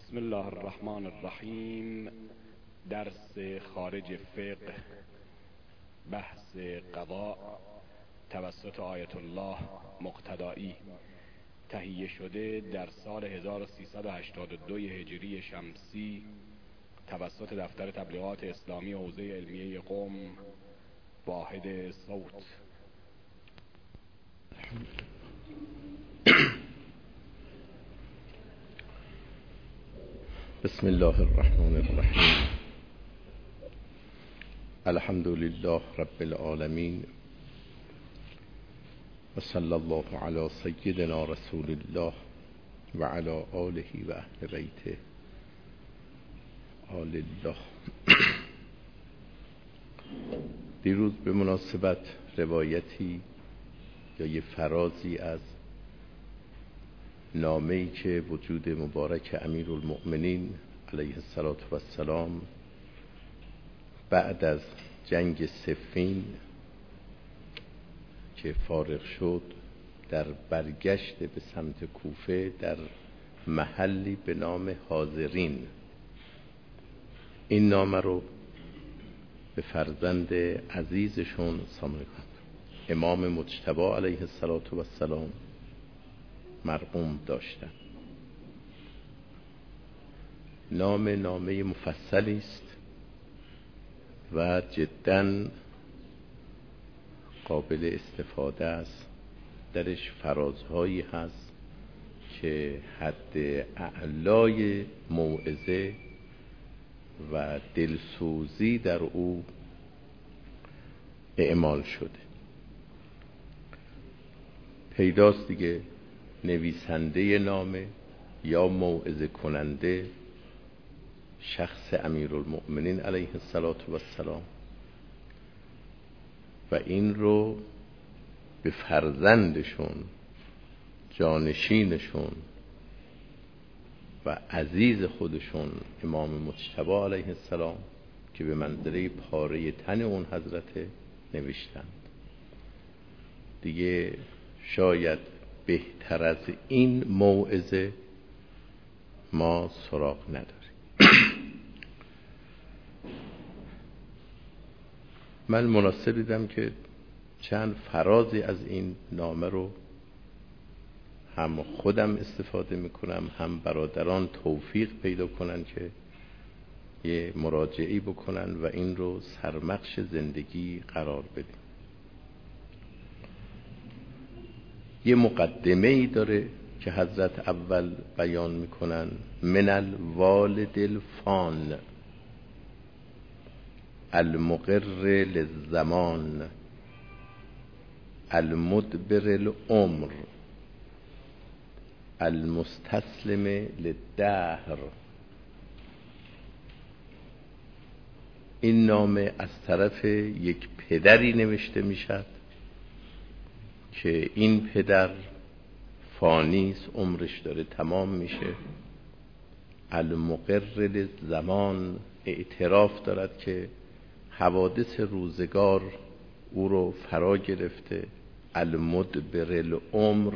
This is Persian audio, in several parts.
بسم الله الرحمن الرحیم. درس خارج فقه، بحث قضاء توسط آیت الله مقتدایی، تهیه شده در سال 1382 هجری شمسی توسط دفتر تبلیغات اسلامی حوزه علمیه قم، واحد صوت. بسم الله الرحمن الرحیم. الحمد لله رب العالمین و صلی الله علی سیدنا رسول الله و علی آله و اهل بیته آل الله. دیروز به مناسبت روایتی یا یه فرازی از نامه‌ای که وجود مبارک امیرالمؤمنین علیه السلام بعد از جنگ صفین که فارغ شد در برگشت به سمت کوفه در محلی به نام حاضرین، این نامه رو به فرزند عزیزشون امام مجتبی علیه السلام مرقوم داشتن. نامه مفصلی است و جداً قابل استفاده است. درش فرازهایی هست که حد اعلای موعظه و دلسوزی در او اعمال شده. پیداست دیگه نویسنده نامه یا موعظه کننده شخص امیرالمؤمنین علیه السلام و این رو به فرزندشون، جانشینشون و عزیز خودشون امام مجتبی علیه السلام که به منزله پاره تن اون حضرت نوشتند. دیگه شاید بهتر از این موعظه ما سراغ نداریم. من مناسب دیدم که چند فرازی از این نامه رو هم خودم استفاده میکنم، هم برادران توفیق پیدا کنن که یه مراجعی بکنن و این رو سرمقش زندگی قرار بدیم. یه مقدمه ای داره که حضرت اول بیان میکنن: من الوالد الفان المقر للزمان المدبر العمر المستسلم للدهر. این نامه از طرف یک پدری نوشته میشد که این پدر فانیس، عمرش داره تمام میشه. المقر للزمان، اعتراف دارد که حوادث روزگار او رو فرا گرفته. المدبر العمر،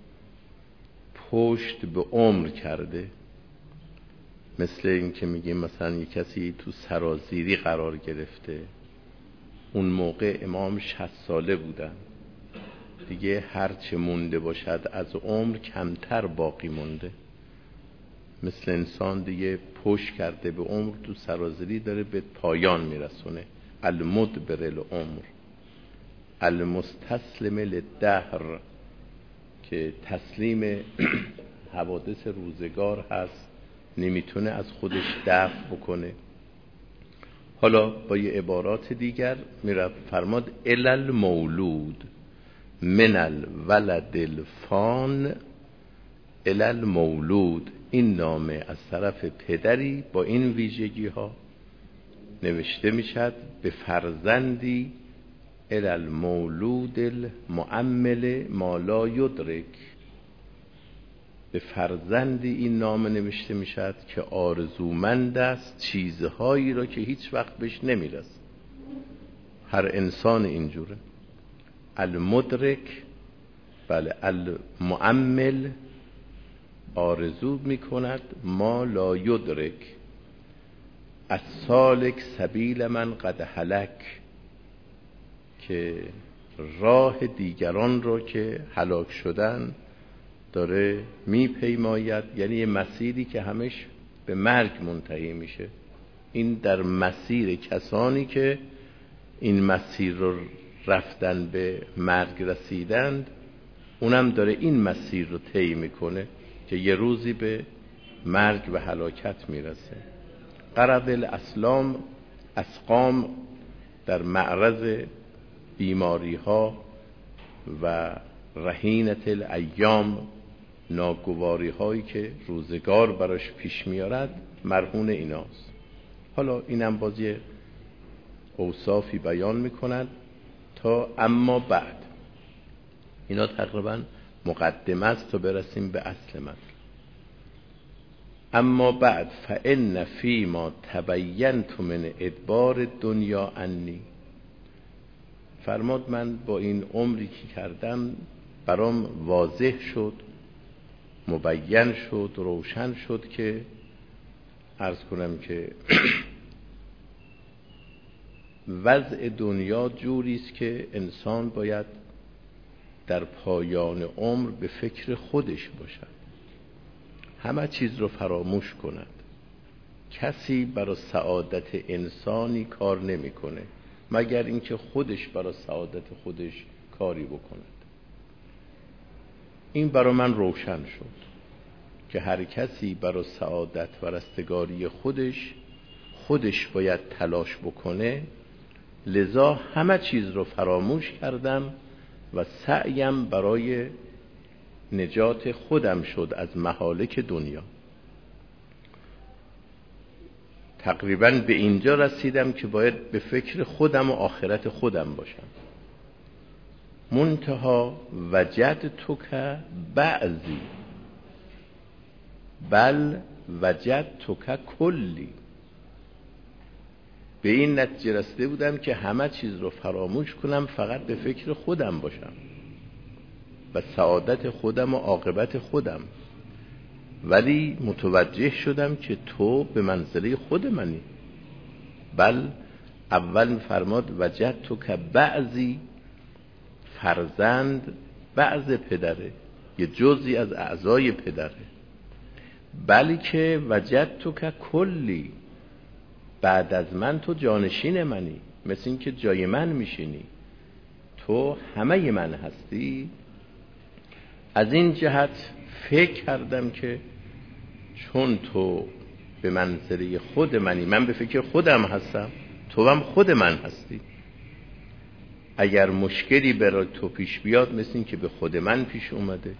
پشت به عمر کرده. مثل این که میگیم مثلا یک کسی تو سرازیری قرار گرفته. اون موقع امام 60 ساله بودن، دیگه هرچه مونده باشد از عمر کمتر باقی مونده. مثل انسان دیگه پشت کرده به عمر، تو سرازیری داره به پایان میرسونه. المدبر العمر المستسلم للدهر، که تسلیم حوادث روزگار هست، نمیتونه از خودش دفع بکنه. حالا با یه عبارات دیگر میرفت فرماد المولود من الولد الفان المولود. این نامه از طرف پدری با این ویژگی ها نوشته میشد به فرزندی المولود المؤمل ما لا یدرک. به فرزندی این نامه نوشته میشد که آرزومند است چیزهایی را که هیچ وقت بهش نمیرسه. هر انسان اینجوره. المدرک، بله، المؤمل آرزو میکند ما لا یدرک، از سالک سبیل من قد هلک، که راه دیگران رو که هلاک شدن داره میپیماید، یعنی یه مسیری که همش به مرگ منتهی میشه. این در مسیر کسانی که این مسیر رو رفتن به مرگ رسیدند، اونم داره این مسیر رو طی میکنه که یه روزی به مرگ و هلاکت میرسه. قرض الاسلام اسقام در معرض بیماری ها و رهینت الایام، ناگواری هایی که روزگار براش پیش میارد، مرهون ایناست. حالا اینم بازی اوصافی بیان میکنند تا اما بعد. اینا تقریبا مقدمه است تا برسیم به اصل مطلب. اما بعد فإن فیما تبینت من ادبار دنیا انی، فرماد من با این عمری که کردم برام واضح شد، مبین شد، روشن شد که عرض کنم که وضع دنیا جوری است که انسان باید در پایان عمر به فکر خودش باشد، همه چیز رو فراموش کند. کسی برای سعادت انسانی کار نمیکنه مگر اینکه خودش برای سعادت خودش کاری بکند. این برای من روشن شد که هر کسی برای سعادت و رستگاری خودش باید تلاش بکنه. لذا همه چیز رو فراموش کردم و سعیم برای نجات خودم شد از مهالک دنیا. تقریبا به اینجا رسیدم که باید به فکر خودم و آخرت خودم باشم. منتها وجدتک بعضی بل وجدتک کلی، به این نتیجه رسیده بودم که همه چیز رو فراموش کنم، فقط به فکر خودم باشم و سعادت خودم و عاقبت خودم. ولی متوجه شدم که تو به منزله خود منی. بل اول فرماد وجدتک بعضی، فرزند بعض پدره، یه جزئی از اعضای پدره. بلکه وجدتک کلی، بعد از من تو جانشین منی، مثل این که جای من میشینی، تو همه من هستی. از این جهت فکر کردم که چون تو به منزله خود منی، من به فکر خودم هستم، تو هم خود من هستی. اگر مشکلی برای تو پیش بیاد مثل این که به خود من پیش اومده.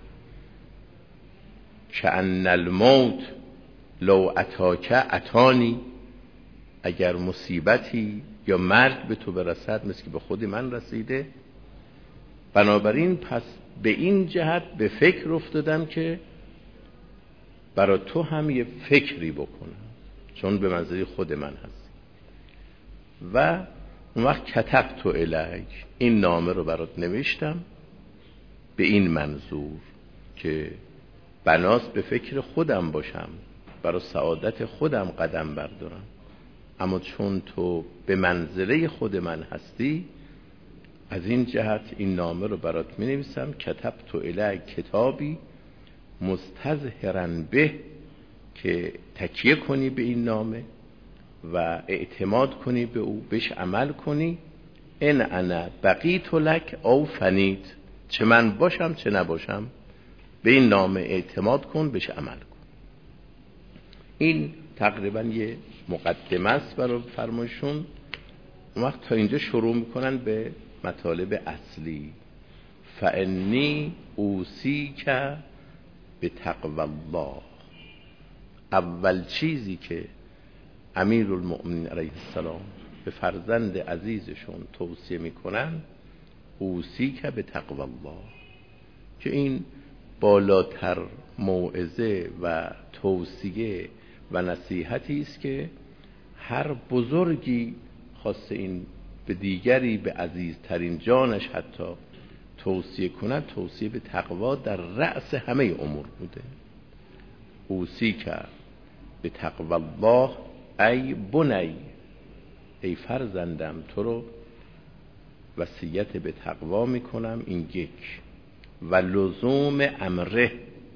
کأن الموت لو اتاک اتانی، اگر مصیبتی یا مرگ به تو برسد مثل که به خود من رسیده. بنابراین پس به این جهت به فکر افتادم که برای تو هم یه فکری بکنم، چون به منزله خود من هست. و اون وقت کتبت الیک، این نامه رو برات نوشتم به این منظور که بناست به فکر خودم باشم، برای سعادت خودم قدم بردارم. اما چون تو به منزله خود من هستی، از این جهت این نامه رو برات می نویسم. کتبت الیک کتابی مستظهرا به، که تکیه کنی به این نامه و اعتماد کنی به او، بهش عمل کنی. ان انا بقیت لک او فنیت، چه من باشم چه نباشم، به این نامه اعتماد کن، بهش عمل کن. این تقریبا یه مقدمه است برای فرمایشون. اون وقت تا اینجا شروع میکنن به مطالب اصلی. فانی اوصیک بتقوی الله، اول چیزی که امیرالمؤمنین علیه السلام به فرزند عزیزشون توصیه میکنن، اوصیک بتقوی الله، که این بالاتر موعظه و توصیه و نصیحتی است که هر بزرگی خواسته این به دیگری، به عزیزترین جانش حتی توصیه کند، توصیه به تقوا در رأس همه امور بوده. اوصیک به تقوی الله ای بنی، ای فرزندم تو رو وصیت به تقوا میکنم. این یک. و لزوم امره،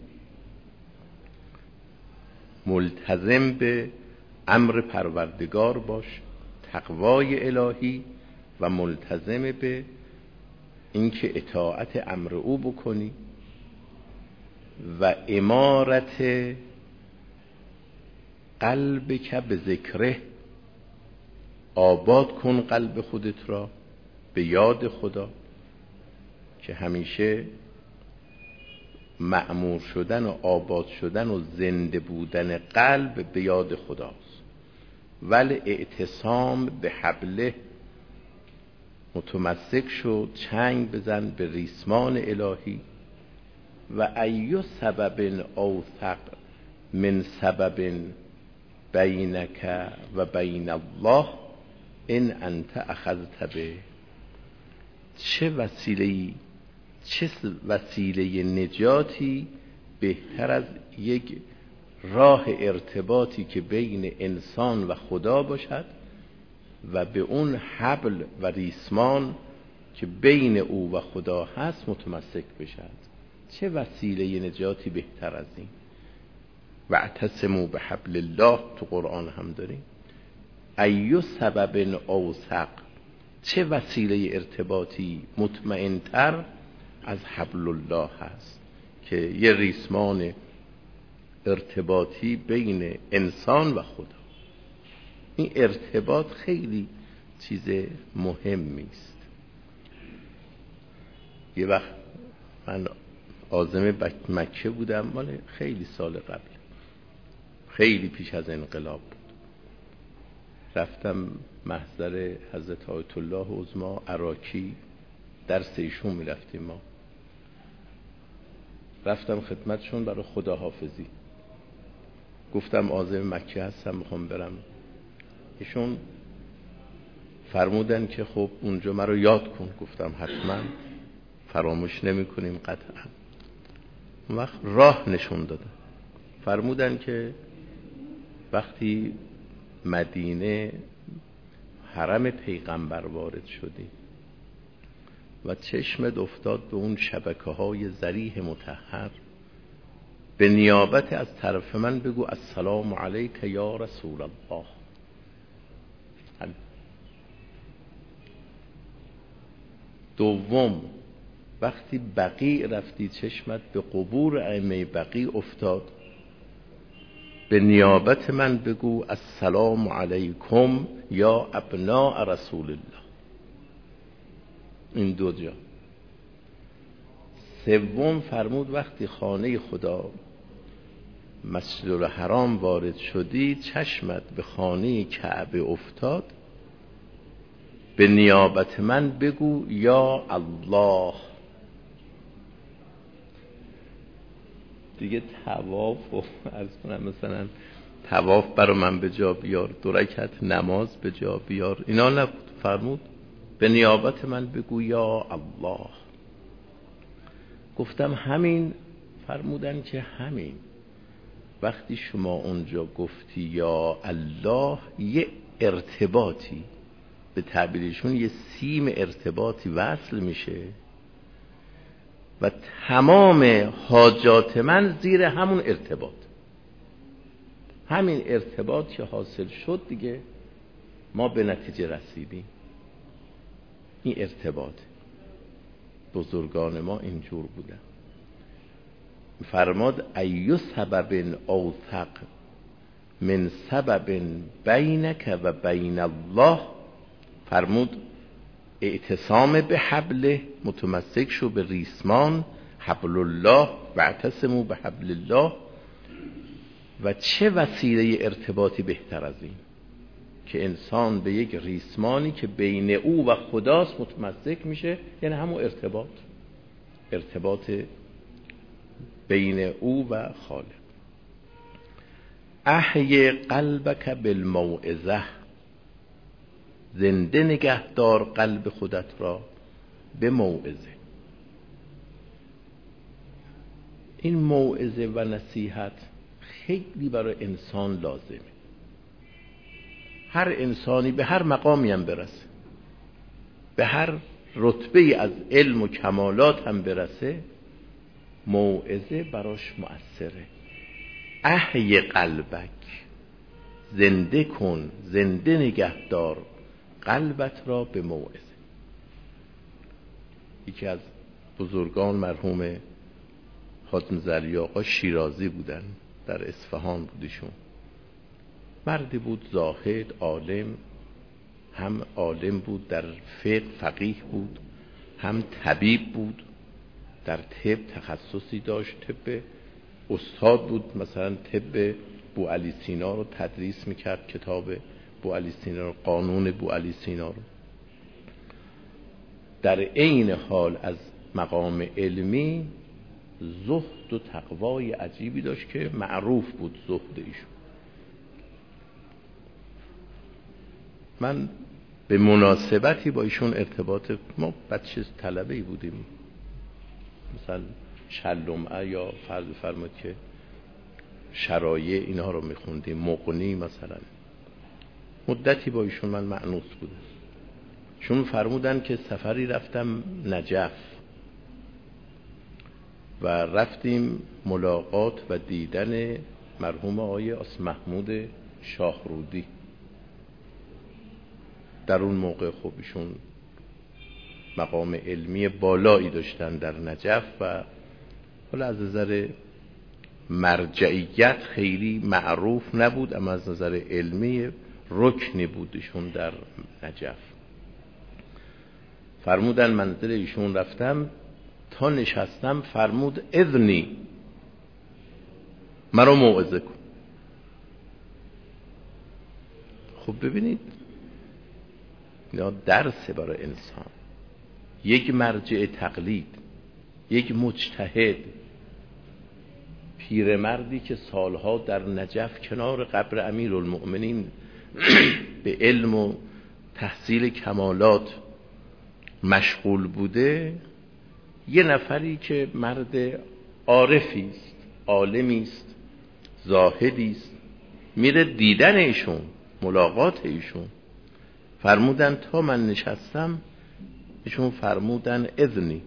ملتزم به امر پروردگار باش، تقوای الهی، و ملتزم به اینکه اطاعت امر او بکنی و امارت قلبک به ذکره، آباد کن قلب خودت را به یاد خدا، که همیشه مأمور شدن و آباد شدن و زنده بودن قلب به یاد خداست. ولی اعتصام به حبله، متمسک شد، چنگ بزن به ریسمان الهی. و ایو سبب اوثق من سبب بینک و بین الله ان انت اخذت به. چه وسیله نجاتی بهتر از یک راه ارتباطی که بین انسان و خدا باشد و به اون حبل و ریسمان که بین او و خدا هست متمسک بشد. چه وسیله نجاتی بهتر از این؟ واعتصموا بحبل الله تو قرآن هم داریم. ایو سبب اوثق، چه وسیله ارتباطی مطمئن‌تر از حبل الله هست که یه ریسمان ارتباطی بین انسان و خدا. این ارتباط خیلی چیز مهمی است. یه وقت من عازم مکه بودم، مال خیلی سال قبل، خیلی پیش از انقلاب بود. رفتم محضر حضرت آیت الله عظمی عراقی، درس ایشون می رفتیم. ما رفتم خدمتشون برای خداحافظی، گفتم عازم مکه هستم میخوام برم. ایشون فرمودن که خب اونجا مرا یاد کن. گفتم حتما، فراموش نمی کنیم قطعا. اون وقت راه نشون دادن، فرمودن که وقتی مدینه حرم پیغمبر وارد شدی و چشمت افتاد به اون شبکه‌های ذریح مطهر، به نیابت از طرف من بگو السلام علیک یا رسول الله. دوم، وقتی بقیع رفتی چشمت به قبور ائمه بقیع افتاد، به نیابت من بگو السلام علیکم یا ابناء رسول الله. این دو جا. سوم فرمود وقتی خانه خدا مسجد الحرام وارد شدی، چشمت به خانه کعبه افتاد، به نیابت من بگو یا الله. دیگه طواف و عرض کنم مثلا طواف برای من به جا بیار، 2 رکعت نماز به جا بیار، اینا نبود. فرمود به نیابت من بگو یا الله. گفتم همین. فرمودن که همین. وقتی شما اونجا گفتی یا الله، یه ارتباطی، به تعبیرشون یه سیم ارتباطی وصل میشه و تمام حاجات من زیر همون ارتباط. همین ارتباط که حاصل شد دیگه ما به نتیجه رسیدیم. این ارتباط بزرگان ما اینجور بودن. فرماد ایو سبب اوثق من سبب بینک و بین الله. فرمود اعتصام به حبله، متمسک شو به ریسمان حبل الله و اعتصموا به حبل الله. و چه وسیله ارتباطی بهتر از این که انسان به یک ریسمانی که بین او و خداست متمسک میشه، یعنی همون ارتباط بین او و خالق. احی قلبک بالموعظه، زنده نگهدار قلب خودت را به موعظه. این موعظه و نصیحت خیلی برای انسان لازمه. هر انسانی به هر مقامی هم برسه، به هر رتبه از علم و کمالات هم برسه، موعظه براش مؤثره. احی قلبک، زنده کن، زنده نگهدار قلبت را به موعظه. یکی از بزرگان مرحوم حاتم زرعی آقا شیرازی بودن، در اصفهان بودشون. مردی بود زاهد، عالم، هم عالم بود در فقیه بود، هم طبیب بود، در طب تخصصی داشت، طب استاد بود، مثلا طب بوعلی سینا رو تدریس میکرد، کتاب بوعلی سینا رو، قانون بوعلی سینا رو. در عین حال از مقام علمی زهد و تقوای عجیبی داشت که معروف بود زهد ایشون. من به مناسبتی با ایشون ارتباط، ما بچه طلبه‌ای بودیم، مثلا شلمعه یا فرض فرمود که شرایع اینها رو میخوندیم، مغنی مثلا، مدتی با ایشون من مأنوس بودم. چون فرمودن که سفری رفتم نجف و رفتیم ملاقات و دیدن مرحوم آقای آس محمود شاهرودی. در اون موقع خب ایشون مقام علمی بالایی داشتن در نجف و حالا از نظر مرجعیت خیلی معروف نبود، اما از نظر علمی رکنی بود ایشون در نجف. فرمودن منزل ایشون رفتم، تا نشستم فرمود اذنی، مرا موعظه کن. خب ببینید اینا درس برای انسان. یک مرجع تقلید، یک مجتهد، پیرمردی که سالها در نجف کنار قبر امیرالمؤمنین به علم و تحصیل کمالات مشغول بوده، یه نفری که مرد عارفی است، عالمی است، زاهدی است، میره دیدن ایشون، ملاقات ایشون. فرمودن تا من نشستم، ایشون فرمودن اذنی.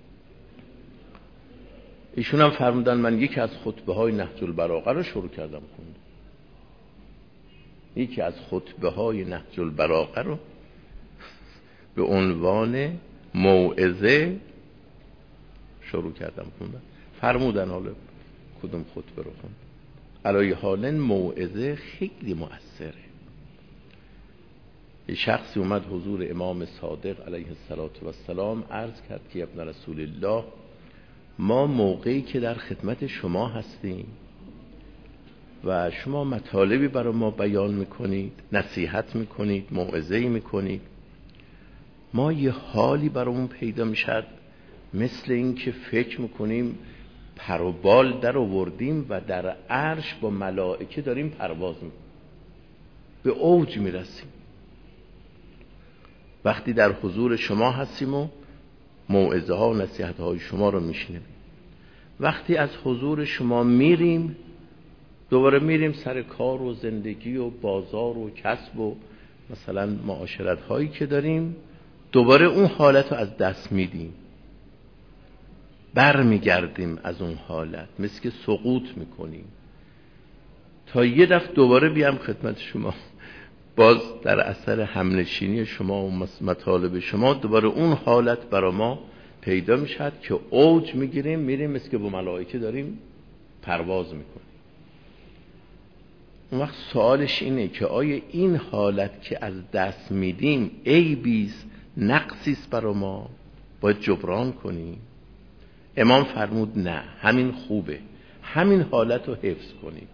ایشون هم فرمودن من یکی از خطبه های نهج البلاغه رو شروع کردم خوندم. یکی از خطبه های نهج البلاغه رو به عنوان موعظه شروع کردم خوندم. فرمودن حالا کدوم خطبه رو خوندم. علای حالن موعظه خیلی مؤثره. یه شخصی اومد حضور امام صادق علیه السلام عرض کرد که ابن رسول الله، ما موقعی که در خدمت شما هستیم و شما مطالبی برای ما بیان میکنید، نصیحت میکنید، موعظه‌ای میکنید، ما یه حالی برامون پیدا میشد مثل این که فکر میکنیم پر و بال در آوردیم و در عرش با ملائکه داریم پرواز میکنیم، به اوج میرسیم وقتی در حضور شما هستیم و موعظه ها و نصیحت های شما رو میشنویم. وقتی از حضور شما میریم، دوباره میریم سر کار و زندگی و بازار و کسب و مثلا معاشرت هایی که داریم، دوباره اون حالت رو از دست میدیم، بر میگردیم از اون حالت، مثل که سقوط میکنیم تا یه دفعه دوباره بیام خدمت شما، باز در اثر همنشینی شما و مطالب شما دوباره اون حالت برای ما پیدا میشد که اوج میگیریم، میریم مثل که با ملائکه داریم پرواز میکنیم. اون وقت سوالش اینه که آیا این حالت که از دست میدیم عیبیست، نقصیست برای ما، باید جبران کنیم؟ امام فرمود نه، همین خوبه، همین حالت رو حفظ کنید.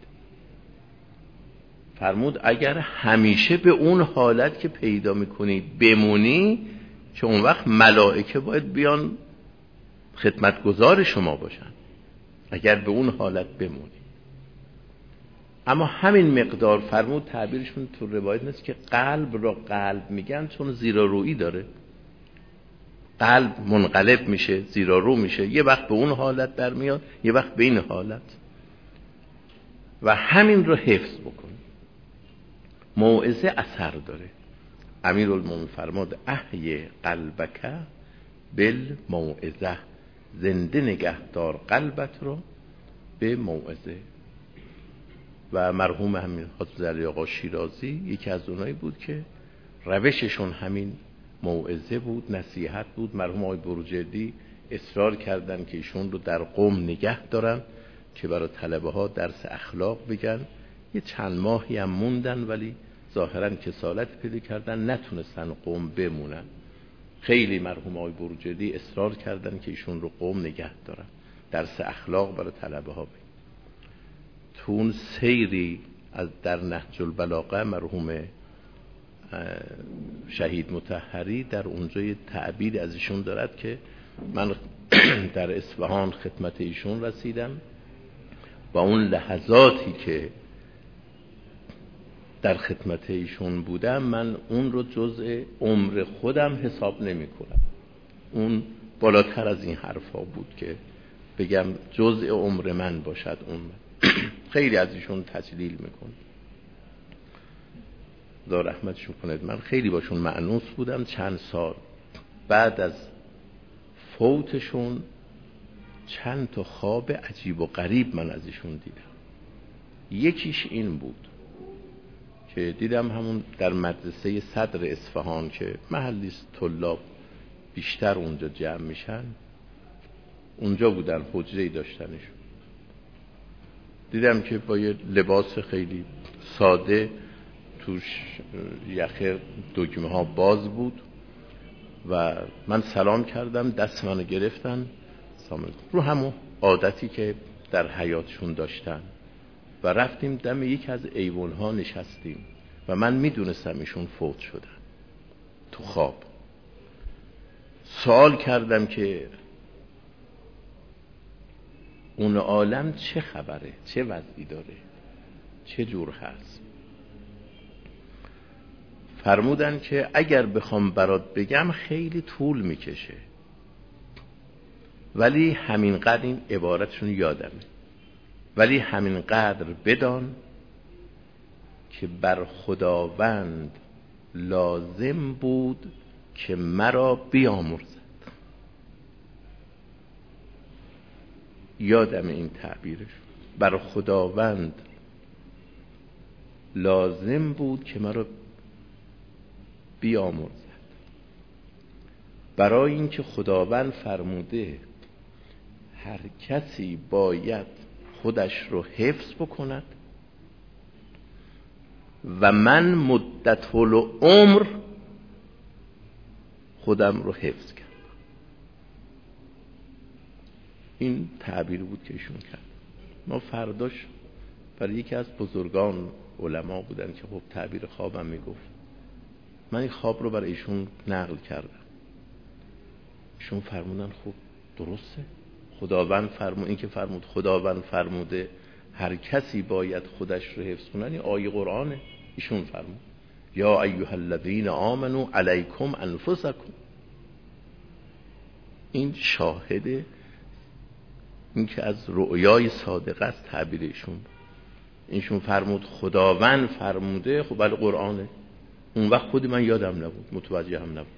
فرمود اگر همیشه به اون حالت که پیدا میکنید بمونی، که اون وقت ملائکه باید بیان خدمتگزار شما باشن، اگر به اون حالت بمونی. اما همین مقدار، فرمود تعبیرشون تو روایت نیست که قلب را قلب میگن چون زیرا رویی داره، قلب منقلب میشه، زیرا رو میشه، یه وقت به اون حالت در میاد، یه وقت به این حالت. و همین رو حفظ بکنیم. موعظه اثر داره. امیرالمومنین فرمود احی قلبک بالموعظه، زنده نگهدار قلبت رو به موعظه. و مرحوم همین حافظ علی آقا شیرازی یکی از اونایی بود که روششون همین موعظه بود، نصیحت بود. مرحوم آقای بروجردی اصرار کردن که ایشون رو در قم نگه دارن که برای طلبه ها درس اخلاق بگن. یه چند ماهی هم موندن ولی ظاهرا کسالت پیدا کردن، نتونستن قم بمونن. خیلی مرحوم آقای بروجردی اصرار کردن که ایشون رو قم نگه دارن، درس اخلاق برای طلبه ها بگن. تو اون سیری از در نهج البلاغه مرحوم شهید مطهری در اونجا یه تعبیر از ایشون دارد که من در اصفهان خدمت ایشون رسیدم و اون لحظاتی که در خدمت ایشون بودم من اون رو جزء عمر خودم حساب نمی کنم. اون بالاتر از این حرفا بود که بگم جزء عمر من باشد. اون خیلی از ایشون تجلیل میکنه، خدا رحمتشون کنه. من خیلی باشون مأنوس بودم. چند سال بعد از فوتشون چند تا خواب عجیب و غریب من از ایشون دیدم. یکیش این بود که دیدم همون در مدرسه صدر اصفهان که محلی طلاب بیشتر اونجا جمع میشن، اونجا بودن، حجره‌ای داشتنشون. دیدم که با یه لباس خیلی ساده، توش یخه دکمه ها باز بود و من سلام کردم، دست منو گرفتن رو همون عادتی که در حیاتشون داشتن و رفتیم دم یک از ایوان ها نشستیم و من میدونستم ایشون فوت شدن. تو خواب سوال کردم که اون عالم چه خبره، چه وضعی داره، چه جور هست؟ فرمودن که اگر بخوام برات بگم خیلی طول میکشه، ولی همینقدر، این عبارتشون یادمه، ولی همینقدر بدان که بر خداوند لازم بود که مرا بیامرزد. یادم این تعبیرش، بر خداوند لازم بود که مرا بیامرزد. برای اینکه خداوند فرموده هر کسی باید خودش رو حفظ بکند و من مدت العمر خودم رو حفظ کردم. این تعبیر بود که ایشون کرد. ما فرداش برای یکی از بزرگان علما بودن که خب تعبیر خوابم میگفت، من این خواب رو برای ایشون نقل کردم. ایشون فرمودن خب درسته، خداوند فرمود، این که فرمود خداوند فرموده هر کسی باید خودش رو حفظ کنه، این آیه قرآنه. ایشون فرمود یا ایها الذین آمنوا علیکم انفسکم. این شاهده، این که از رؤیای صادقه است تعبیر ایشون. ایشون فرمود خداوند فرموده، خب بله قرآنه. اون وقت خود من یادم نبود، متوجه هم نبود.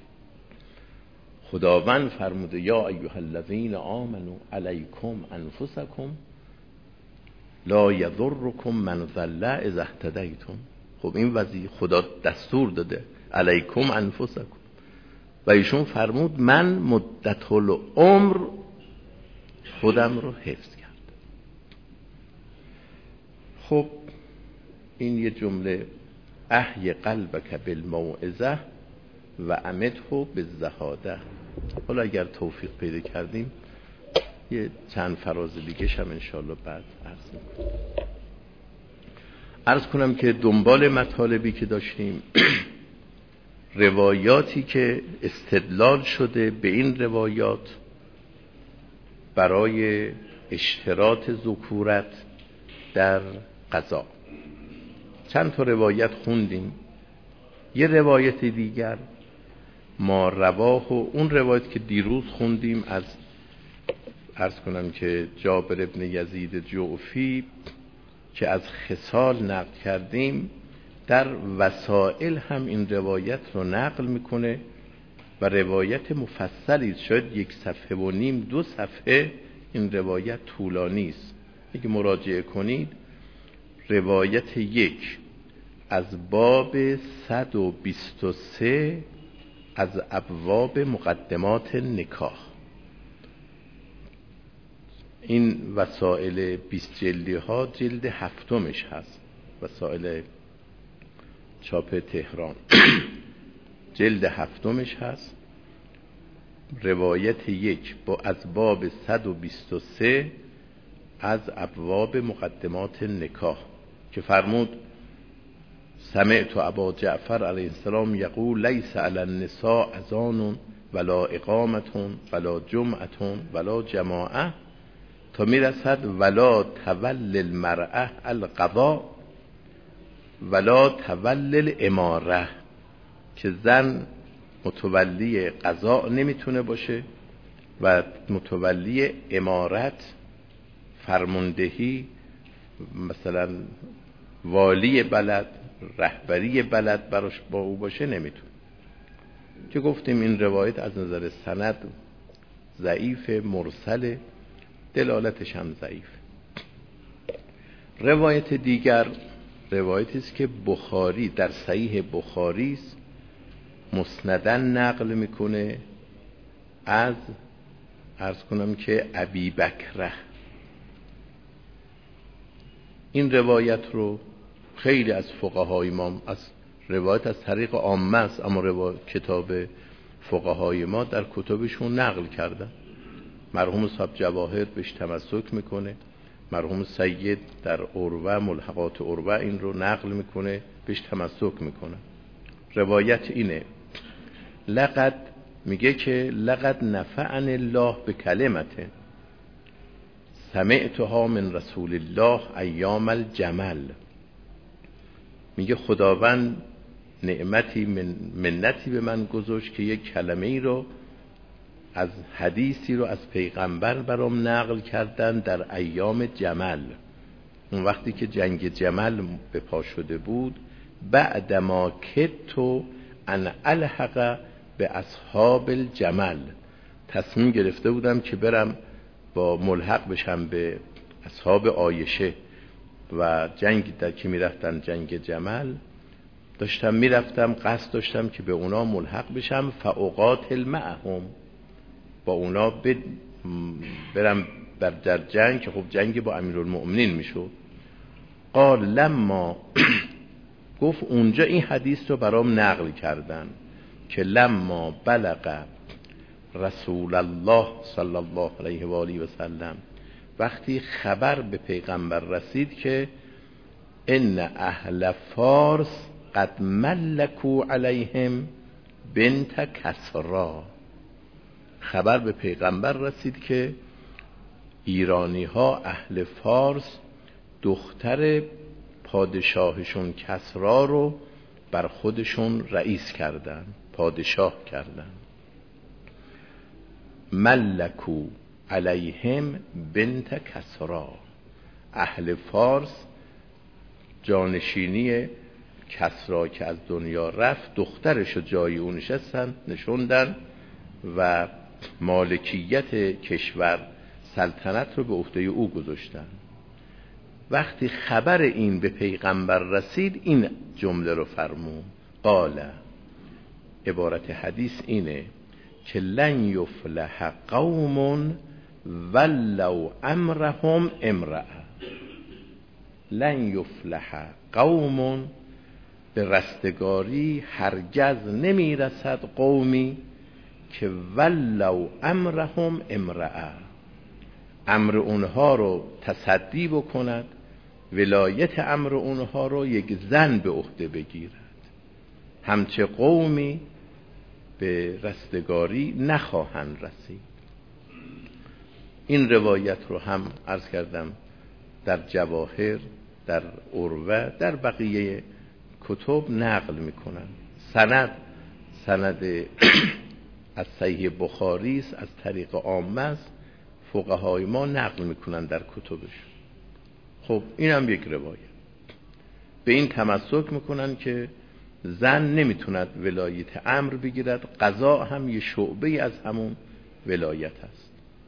خداوند فرموده یا ایها الذین آمنوا علیکم انفسکم لا یضرکم من ضل اذا اهتدیتم. خب این وضعی خدا دستور داده علیکم انفسکم و ایشون فرمود من مدت العمر خودم رو حفظ کرد. خب این یه جمله احی قلبک بالموعظه و امته بالزهاده. حالا اگر توفیق پیدا کردیم یه چند فراز دیگه هم انشاءالله بعد عرض کنم که دنبال مطالبی که داشتیم روایاتی که استدلال شده به این روایات برای اشتراط ذکورت در قضا، چند تا روایت خوندیم. یه روایت دیگر ما رواه، و اون روایت که دیروز خوندیم از عرض کنم که جابر ابن یزید جعفی که از خصال نقل کردیم در وسائل هم این روایت رو نقل میکنه و روایت مفصلی، شاید 1.5 صفحه 2 صفحه این روایت طولانی است. اگه مراجعه کنید روایت 1 از باب 123 از ابواب مقدمات نکاح، این وسائل 20 جلدی ها جلد 7مش هست، وسائل چاپ تهران جلد 7مش هست. روایت 1 از باب 123 از ابواب مقدمات نکاح که فرمود سمعت ابا جعفر علیه السلام یقول لیس علی النساء اذان ولا اقامة ولا جمعة ولا جماعة تا میرسد ولا تول المرأة القضاء ولا تول الاماره، که زن متولی قضاء نمیتونه باشه و متولی امارت فرماندهی، مثلا والی بلد، رهبری بلد براش با او باشه نمیتونه. که گفتیم این روایت از نظر سند ضعیف، مرسل، دلالتش هم ضعیف. روایت دیگر روایتی است که بخاری در صحیح بخاری است، مسنداً نقل میکنه از عرض کنم که ابی بکره. این روایت رو خیلی از فقهای ما از روایت از طریق عامه است، اما کتاب فقهای ما در کتبشون نقل کردن. مرحوم صاحب جواهر بهش تمسک میکنه، مرحوم سید در عروه ملحقات عروه این رو نقل میکنه، بهش تمسک میکنه. روایت اینه، لقد میگه که لقد نفعني الله بکلمت سمعتها من رسول الله ایام الجمل. میگه خداوند نعمتی منتی به من گذاشت که یک کلمه ای رو از حدیثی رو از پیغمبر برام نقل کردن در ایام جمل، اون وقتی که جنگ جمل به پا شده بود، بعدما کدتو ان الحق به اصحاب الجمل، تصمیم گرفته بودم که برم با ملحق بشم به اصحاب عایشه و جنگ در که میرفتن جنگ جمل، داشتم میرفتم قصد داشتم که به اونا ملحق بشم، فاقاتل معهم، با اونا برم در جنگ که خب جنگ با امیرالمؤمنین میشد. قال لما گفت اونجا این حدیث رو برام نقل کردن که لما بلغ رسول الله صلی الله علیه و آله و سلم، وقتی خبر به پیغمبر رسید که ان اهل فارس قد ملکوا علیهم بنت کسرا، خبر به پیغمبر رسید که ایرانی ها اهل فارس دختر پادشاهشون کسرا رو بر خودشون رئیس کردن، پادشاه کردن. ملکو علیهم بنت کسرا، اهل فارس جانشینی کسرا که از دنیا رفت دخترشو جای اون نشوندن و مالکیت کشور، سلطنت رو به عهده او گذاشتن. وقتی خبر این به پیغمبر رسید این جمله رو فرمود، قال، عبارت حدیث اینه که لن یفلح قوم ولو امرهم امرأه، لن یفلح قوم، به رستگاری هرگز نمیرسد قومی که ولو امرهم امرأه، امر اونها رو تصدی بکند، ولایت امر اونها رو یک زن به عهده بگیرد، همچه قومی به رستگاری نخواهند رسید. این روایت رو هم عرض کردم در جواهر، در عروه، در بقیه کتب نقل میکنن. سند از صحیح بخاری است، از طریق عامه است، فقهای ما نقل میکنن در کتبش. خب اینم یک روایت. به این تمسک میکنن که زن نمیتوند ولایت امر بگیرد، قضا هم یه شعبه از همون ولایت است.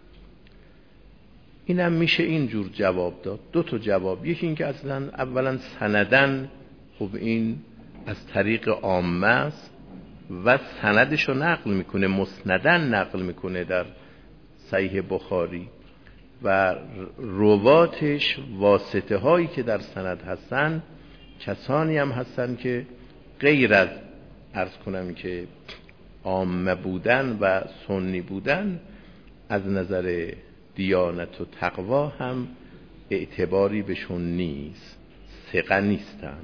اینم میشه اینجور جواب داد. دو تا جواب، یکی این که اصلا اولا سندن خب این از طریق عامه است و سندشو نقل میکنه، مسندن نقل میکنه در صحیح بخاری و رواتش واسطه هایی که در سند هستن کسانی هم هستن که غیر از عرض کنم که عامه بودن و سنی بودن از نظر دیانت و تقوا هم اعتباری بهشون نیست، ثقه نیستن،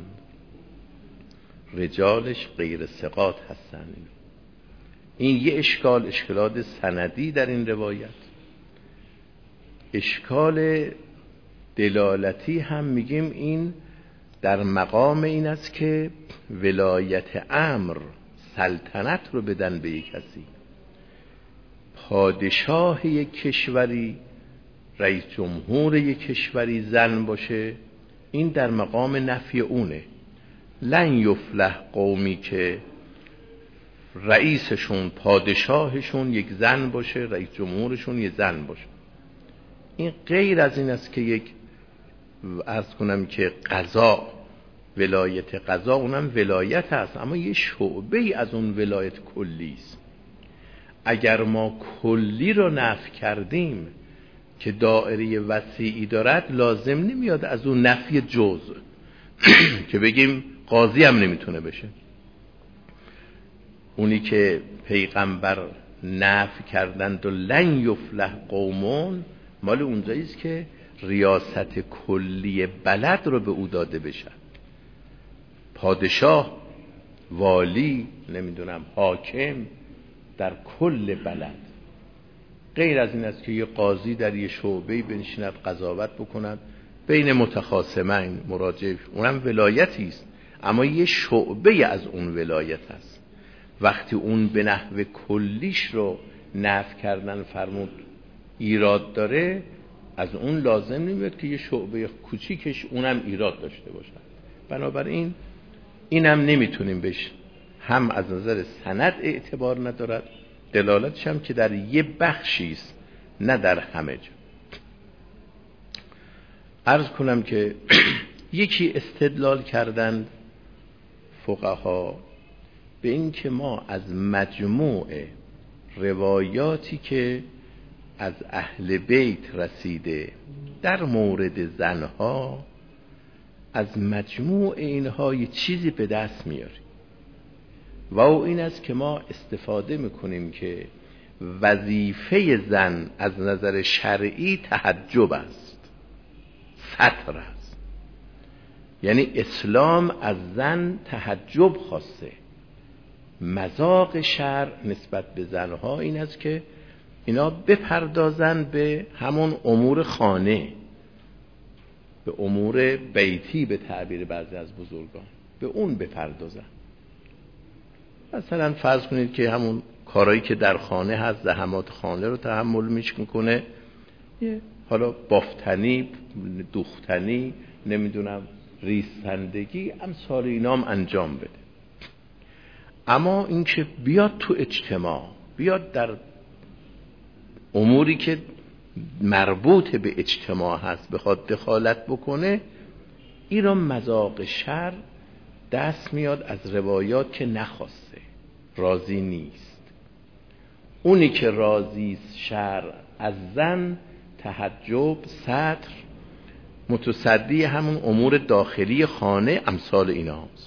رجالش غیر ثقات هستن. این یه اشکالات سندی در این روایت. اشکال دلالتی هم میگیم این در مقام این است که ولایت امر، سلطنت رو بدن به یک کسی. پادشاه یک کشوری، رئیس جمهور یک کشوری زن باشه، این در مقام نفی اونه. لن یفلح قومی که رئیسشون، پادشاهشون یک زن باشه، رئیس جمهورشون یک زن باشه. این غیر از این است که یک عرض کنم که قضا، ولایت قضا اونم ولایت هست، اما یه شعبه از اون ولایت کلی است. اگر ما کلی رو نفی کردیم که دایره وسیعی دارد، لازم نمیاد از اون نفی جزء که بگیم قاضی هم نمیتونه بشه. اونی که پیغمبر نفی کردند و لن یفلح قومون، مال اونجاییست که ریاست کلی بلد رو به او داده بشه. پادشاه، والی، نمیدونم حاکم در کل بلد. غیر از این است که یه قاضی در یه شعبه‌ای بنشیند قضاوت بکند بین متخاصمین، مراجع، اونم ولایتی است، اما یه شعبه از اون ولایت است. وقتی اون به نحو کلیش رو نفی کردن فرمود ایراد داره، از اون لازم نمیاد که یه شعبه کوچیکش اونم ایراد داشته باشه. بنابراین اینم نمیتونیم بهش هم از نظر سند اعتبار ندارد، دلالتش هم که در یه بخشی است نه در همه جا. عرض کنم که یکی استدلال کردند فقها به این که ما از مجموع روایاتی که از اهل بیت رسیده در مورد زنها، از مجموع اینها یه چیزی به دست میاریم و او این است که ما استفاده میکنیم که وظیفه زن از نظر شرعی تحجب است، ستر است. یعنی اسلام از زن تحجب خواسته. مذاق شرع نسبت به زنها این است که اینا بپردازن به همون امور خانه، به امور بیتی به تعبیر بعضی از بزرگان، به اون بپردازن. مثلا فرض کنید که همون کارهایی که در خانه هست، زحمات خانه رو تحمل میکنه، حالا بافتنی، دوختنی، نمیدونم ریستندگی، امثال اینام انجام بده. اما این که بیاد تو اجتماع، بیاد در اموری که مربوط به اجتماع هست بخواد دخالت بکنه، این را مذاق شرع دست میاد از روایات که نخواسته، راضی نیست. اونی که راضی شرع از زن تحجب، ستر، متصدی همون امور داخلی خانه، امثال اینا هست.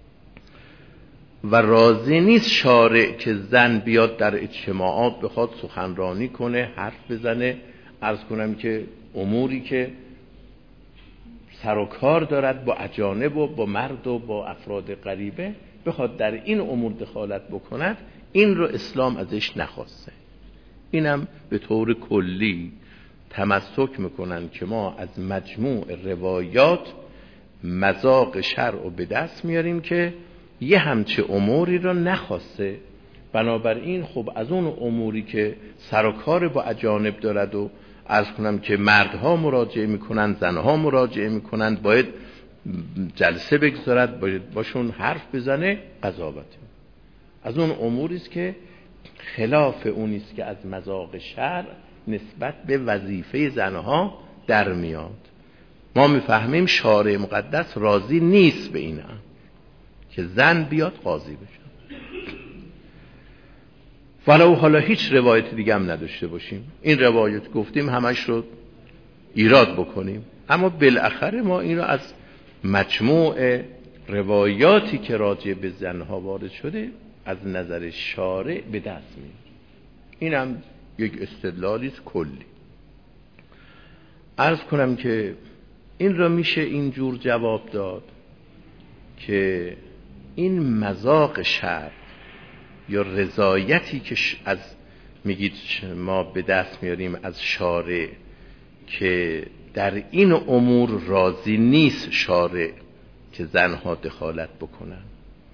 و راضی نیست شارع که زن بیاد در اجتماعات بخواد سخنرانی کنه، حرف بزنه، عرض کنم که اموری که سر و کار دارد با اجانب و با مرد و با افراد غریبه، بخواد در این امور دخالت بکند، این رو اسلام ازش نخواسته. اینم به طور کلی تمسک میکنن که ما از مجموع روایات مذاق شرع رو به دست میاریم که یه همچه اموری رو نخواسته. بنابراین خب از اون اموری که سر و کار با اجانب دارد و عرض کنم که مردها مراجعه میکنند، زنها مراجعه میکنند، باید جلسه بگذارد، باید باشون حرف بزنه، قضاوت از اون اموری است که خلاف اونی است که از مذاق شرع نسبت به وظیفه زنها در میاد. ما میفهمیم شارع مقدس راضی نیست به این که زن بیاد قاضی بشه، ولو حالا هیچ روایت دیگه هم نداشته باشیم. این روایت گفتیم همش رو ایراد بکنیم، اما بالاخره ما این رو از مجموع روایاتی که راجع به زنها وارد شده از نظر شارع به دست میاریم. این هم یک استدلالی است کلی. عرض کنم که این را میشه اینجور جواب داد که این مذاق شرع یا رضایتی که از میگید ما به دست میاریم از شارع که در این امور راضی نیست شارع که زنها دخالت بکنن،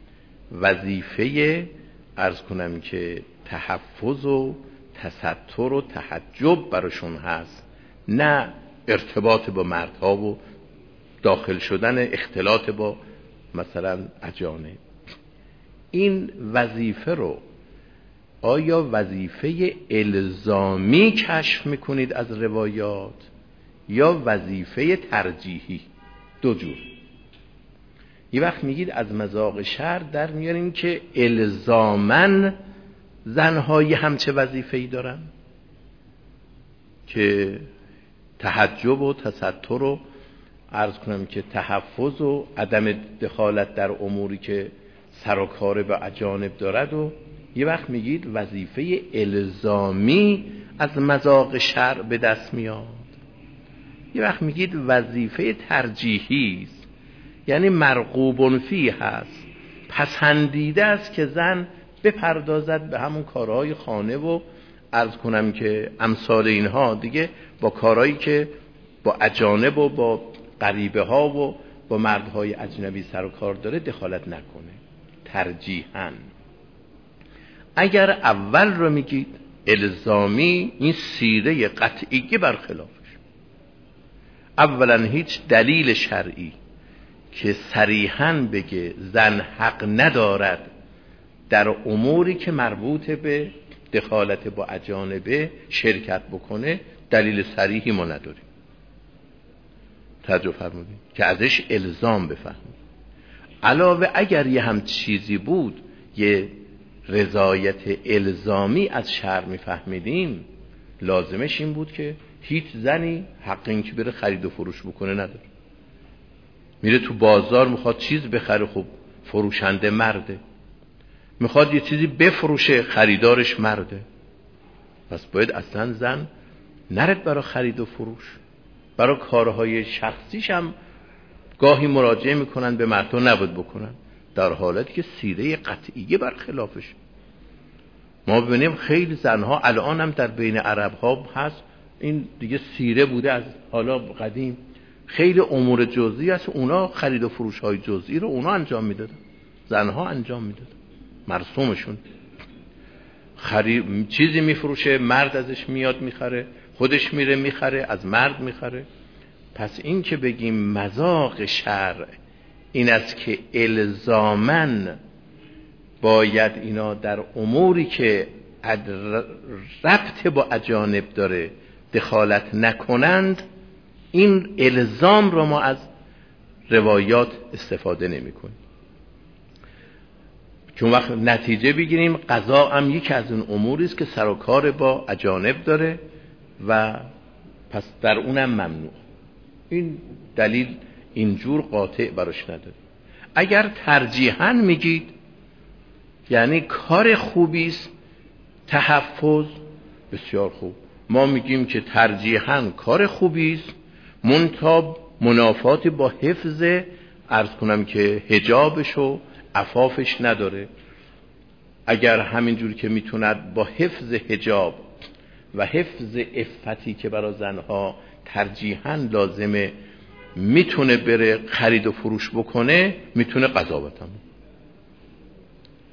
وظیفه عرض کنم که تحفظ و تستر و تحجب براشون هست، نه ارتباط با مردها و داخل شدن اختلاط با مثلا اجانب. این وظیفه رو آیا وظیفه الزامی کشف میکنید از روایات یا وظیفه ترجیحی؟ دو جور. یه وقت میگید از مذاق شرع در میاریم که الزاماً زنهای همچه وظیفه‌ای دارن که تحجب و تستر و عرض کنم که تحفظ و عدم دخالت در اموری که سر و کار به اجانب دارد، و یه وقت میگید وظیفه الزامی از مذاق شرع به دست میاد. یه وقت میگید وظیفه ترجیحی است، یعنی مرغوب فی هست، پسندیده است که زن بپردازد به همون کارهای خانه و عرض کنم که امثال اینها دیگه، با کارهایی که با اجانب و با غریبه ها و با مردهای اجنبی سر و کار داره دخالت نکنه. ترجیحاً اگر اول رو میگید الزامی، این سیره قطعی برخلافش. اولا هیچ دلیل شرعی که صریحاً بگه زن حق ندارد در اموری که مربوط به دخالت با اجانبه شرکت بکنه، دلیل صریحی ما نداریم. توجه فرمودید که ازش الزام بفهمید. علاوه اگر یه هم چیزی بود، یه رضایت الزامی از شرع میفهمیدیم، لازمش این بود که هیچ زنی حق این که بره خرید و فروش بکنه نداره. میره تو بازار میخواد چیز بخره، خب فروشنده مرده، میخواد یه چیزی بفروشه، خریدارش مرده، پس باید اصلا زن نرد برای خرید و فروش. برای کارهای شخصیش هم گاهی مراجعه میکنن به مردها نباید بکنن، در حالتی که سیره قطعیه برخلافش. ما ببینیم خیلی زنها الان هم در بین عرب ها هست، این دیگه سیره بوده از حالا قدیم، خیلی امور جزئی است، اونا خرید و فروش های جزئی رو اونا انجام میدادن، زنها انجام میدادن، مرسومشون. چیزی میفروشه، مرد ازش میاد میخره، خودش میره میخره، از مرد میخره. پس این که بگیم مذاق شرع این است که الزاماً باید اینا در اموری که ربط با اجانب داره دخالت نکنند، این الزام رو ما از روایات استفاده نمی کنیم. چون وقت نتیجه بگیریم قضا هم یکی از اون اموری است که سر و کار با اجانب داره و پس در اونم ممنوع. این دلیل اینجور قاطع براش نداره. اگر ترجیحاً میگید یعنی کار خوبی است تحفظ، بسیار خوب. ما میگیم که ترجیحاً کار خوبی است، منتها منافات با حفظ عرض کنم که حجابش و عفافش نداره. اگر همینجور که میتوند با حفظ حجاب و حفظ عفتی که برای زنها ترجیحاً لازمه میتونه بره خرید و فروش بکنه، میتونه قضاوت هم.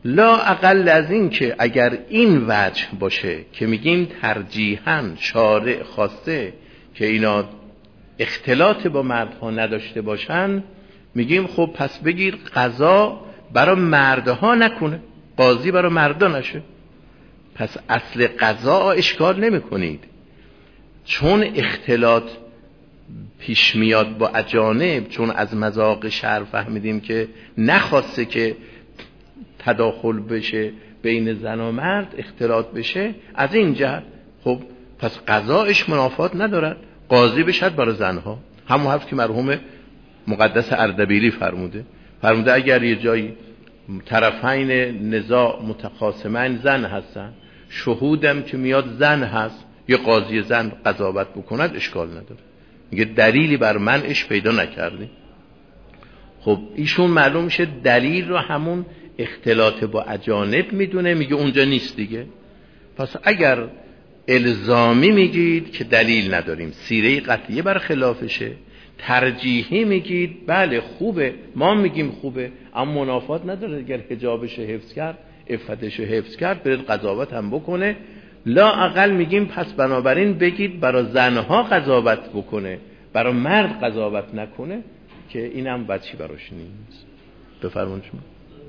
لا اقل از این که اگر این وجه باشه که میگیم ترجیحاً شارع خواسته که اینا اختلاط با مردها نداشته باشن، میگیم خب پس بگیر قضا برای مردها نکنه، قاضی برای مردا نشه. پس اصل قضا اشکال نمی کنید، چون اختلاط پیش میاد با اجانب، چون از مذاق شرع فهمیدیم که نخواسته که تداخل بشه بین زن و مرد، اختلاط بشه، از این جهت خب پس قضایش منافات ندارد، قاضی بشد برای زنها. همون حرف که مرحوم مقدس اردبیلی فرموده اگر یه جایی طرفین نزاع متخاصمین زن هستن، شهودم که میاد زن هست، یه قاضی زن قضاوت بکند اشکال نداره. میگه دلیلی بر منعش پیدا نکردی. خب ایشون معلوم میشه دلیل رو همون اختلاط با اجانب میدونه، میگه اونجا نیست دیگه. پس اگر الزامی میگید که دلیل نداریم، سیره قطعیه بر خلافشه، ترجیحی میگید بله خوبه، ما میگیم خوبه اما منافات نداره، اگر حجابش حفظ کرد، عفتش حفظ کرد، برید قضاوت هم بکنه. لا اقل میگیم پس بنابراین بگید برای زنها قضاوت بکنه، برای مرد قضاوت نکنه، که اینم بچی براش نیست. بفرمایید شما.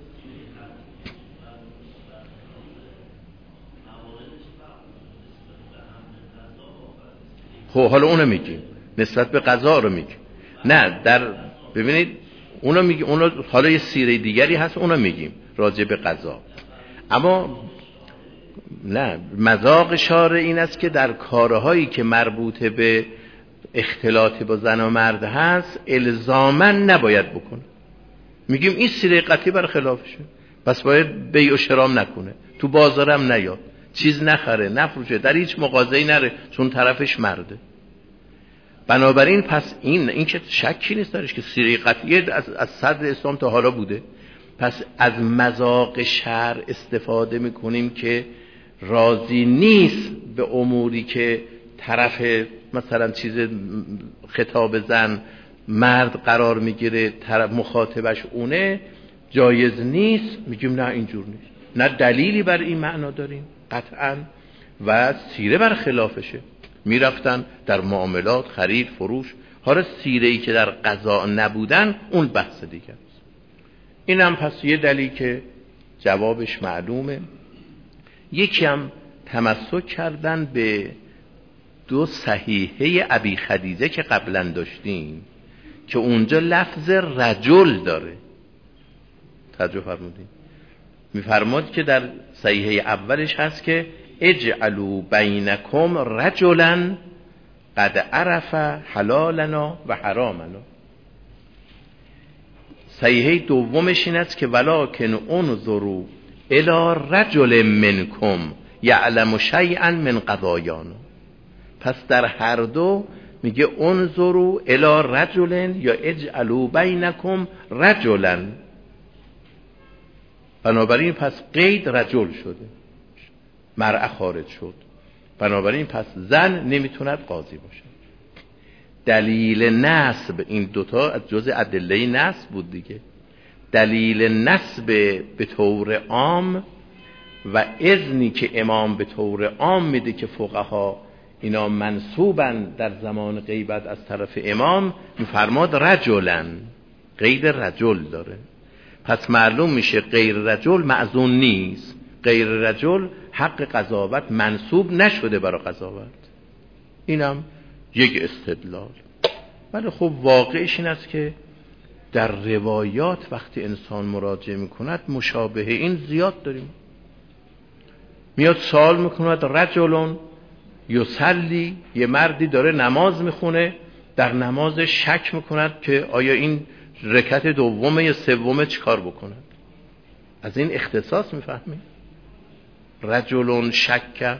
خب حالا اونو میگیم، نسبت به قضا رو میگیم. نه ببینید اونو میگیم، اونو حالا یه سیره دیگری هست اونو میگیم راجع به قضا. اما نه، مذاق شارع این است که در کارهایی که مربوط به اختلاط با زن و مرد هست الزاماً نباید بکنه. میگیم این سیره قطعی بر خلافشه، پس باید بیع و شرام نکنه، تو بازارم نیاد، چیز نخره، نفروشه، در هیچ مغازه‌ای نره چون طرفش مرده. بنابراین پس این که شکی نیست درش که سیره قطعی از صدر اسلام تا حالا بوده. پس از مذاق شرع استفاده میکنیم که راضی نیست به اموری که طرف مثلا چیز خطاب زن مرد قرار میگیره، طرف مخاطبش اونه، جایز نیست. میگیم نه اینجور نیست، نه دلیلی بر این معنا داریم قطعا و سیره بر خلافشه. میرفتن در معاملات خرید فروش. حالا سیره‌ای که در قضا نبودن اون بحث دیگه است. اینم پس یه دلیل که جوابش معلومه. یکی هم تمسک کردن به دو صحیحه ابی خدیجه که قبلا داشتیم که اونجا لفظ رجل داره. توجه فرمودین؟ میفرماد که در صحیحه اولش هست که اجعلوا بینکم رجلا قد عرف حلالنا و حرامنا. صحیحه دومش این است که ولکن انظروا الی رجل منکم یعلم شیئا من قضایانا. پس در هر دو میگه انظروا الی رجل یا اجعلوا بینکم رجلا. بنابراین پس قید رجل شده، مرأة خارج شد، بنابراین پس زن نمیتوند قاضی باشه. دلیل نسب این دوتا از جزء ادله نسب بود دیگه. دلیل نسب به طور عام و اذنی که امام به طور عام میده که فقها اینا منصوبن در زمان غیبت از طرف امام، میفرماد رجلن، قید رجل داره. پس معلوم میشه غیر رجل معزون نیست، غیر رجل حق قضاوت منصوب نشده برای قضاوت. اینم یک استدلال. ولی خب واقعش این است که در روایات وقتی انسان مراجعه میکند مشابه این زیاد داریم. میاد سوال میکند رجلون یصلی، یه مردی داره نماز میخونه، در نماز شک میکند که آیا این رکعت دومه یا سومه چیکار بکند. از این اختصاص میفهمیم. رجلون شک،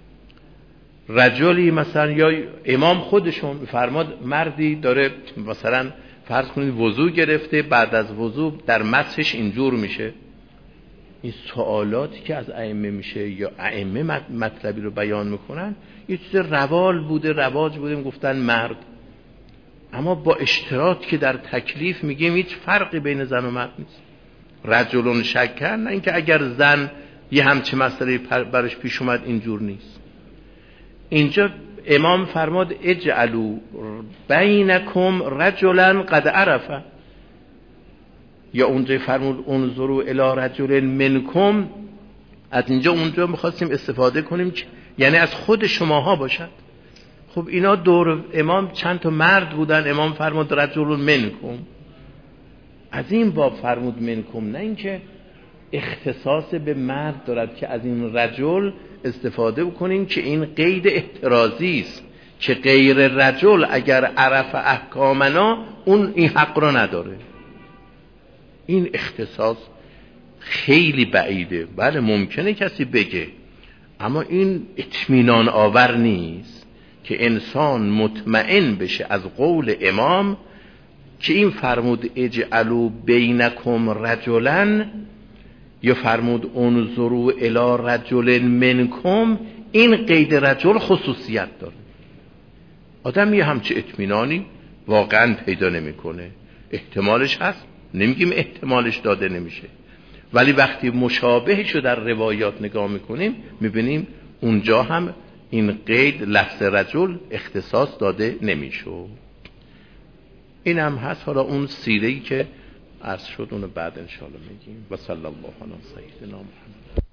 رجلی مثلا یا امام خودشون میفرماد مردی داره مثلا فرض کنید وضو گرفته، بعد از وضو در مسحش اینجور میشه. این سوالاتی که از ائمه میشه یا ائمه مطلبی رو بیان میکنن یه چیز رواج بوده میگفتن مرد، اما با اشتراط که در تکلیف میگیم هیچ فرقی بین زن و مرد نیست. رجلون شکر، نه اینکه اگر زن یه همچه مسئله برش پیش اومد اینجور نیست. اینجا امام فرماد اجعلوا بینکم رجلا قد عرفه، یا اونجا فرمود انظروا الی رجل منکم. از اینجا اونجا میخواستیم استفاده کنیم یعنی از خود شماها باشد. خب اینا دور امام چند تا مرد بودن، امام فرمود رجل منکم، از این باب فرمود منکم، نه اینکه اختصاص به مرد دارد که از این رجل استفاده بکنیم که این قید احترازی است که غیر رجل اگر عرف احکامنا اون این حق را نداره. این اختصاص خیلی بعیده. بله ممکنه کسی بگه، اما این اطمینان آور نیست که انسان مطمئن بشه از قول امام که این فرمود اجعلوا بینکم رجلا یا فرمود انظروا الی رجل منکم، این قید رجل خصوصیت داره. آدم یه همچه اطمینانی واقعا پیدا نمیکنه. احتمالش هست، نمیگیم احتمالش داده نمیشه، ولی وقتی مشابهش رو در روایات نگاه میکنیم میبینیم اونجا هم این قید لفظ رجل اختصاص داده نمیشه. این هم هست. حالا اون سیره‌ای که عرض شد اونو بعد انشاءالله میگیم. و صلی الله علی سیدنا محمد.